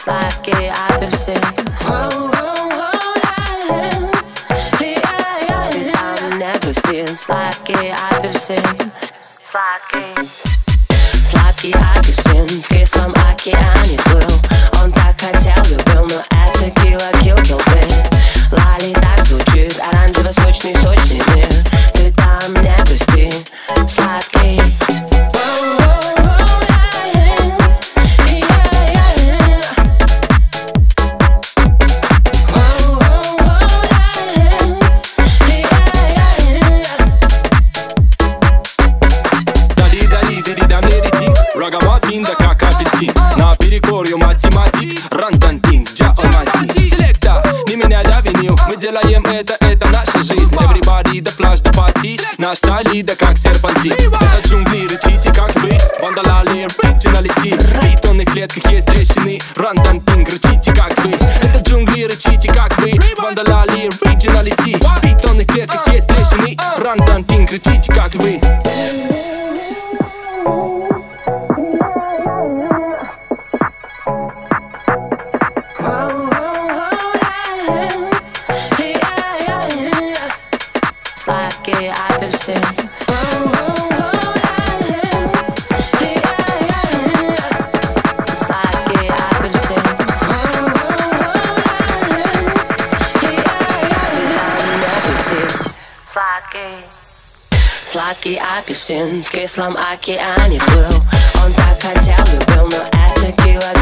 Сладкий апельсин. Ты там не грусти. Сладкий апельсин. Сладкий апельсин в кислом океане плыл. Он так хотел, любил, но это кило-кил-килбы. Лали так звучит, оранжево-сочный, сочный мир. Ты там не грусти. Сладкий. Да как апельсин, наперекор ее математик. Рандантинг, джаомантик. Селекта, не меняй до винил. Мы делаем это наша жизнь. Everybody, да флаш, да пати. Наш стиль, да как серпантин. Это джунгли, рычите как вы. Вандалали, оригиналити. В бетонных клетках есть трещины. Рандантинг, рычите как вы. Это джунгли, рычите как вы. Вандалали, оригиналити. В бетонных клетках есть трещины. Рандантинг, рычите как вы. Сладкий апельсин. Сладкий апельсин. Сладкий апельсин в кислом океане плыл. Он так хотел, любил, но это кило